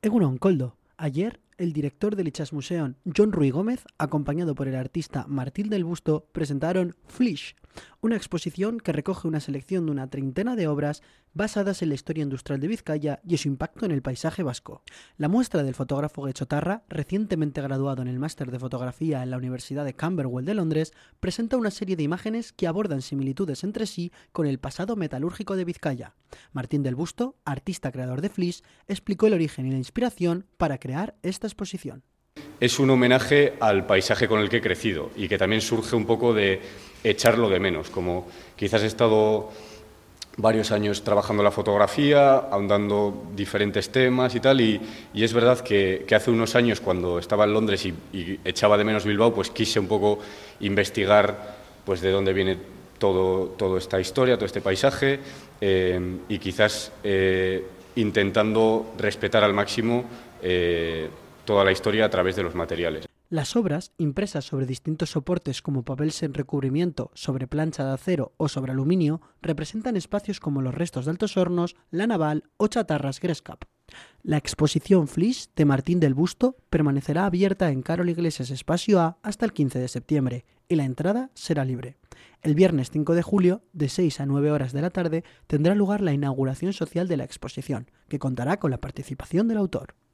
Egunon Koldo. Ayer, el director del Itxasmuseon, Jon Ruy Gómez, acompañado por el artista Martín del Busto, presentaron Flix, una exposición que recoge una selección de una treintena de obras basadas en la historia industrial de Vizcaya y su impacto en el paisaje vasco. La muestra del fotógrafo Getxotarra, recientemente graduado en el máster de fotografía en la Universidad de Camberwell de Londres, presenta una serie de imágenes que abordan similitudes entre sí con el pasado metalúrgico de Vizcaya. Martín del Busto, artista creador de Flix, explicó el origen y la inspiración para crear esta exposición. Es un homenaje al paisaje con el que he crecido y que también surge un poco de echarlo de menos, como quizás he estado varios años trabajando la fotografía, ahondando diferentes temas y tal, y es verdad que hace unos años cuando estaba en Londres y echaba de menos Bilbao, pues quise un poco investigar pues de dónde viene toda esta historia, todo este paisaje, y quizás intentando respetar al máximo toda la historia a través de los materiales. Las obras, impresas sobre distintos soportes como papel sin recubrimiento, sobre plancha de acero o sobre aluminio, representan espacios como los restos de Altos Hornos, La Naval o chatarras Grescap. La exposición Flix de Martín del Busto permanecerá abierta en Carol Iglesias Espacio A hasta el 15 de septiembre y la entrada será libre. El viernes 5 de julio, de 6 a 9 horas de la tarde, tendrá lugar la inauguración social de la exposición, que contará con la participación del autor.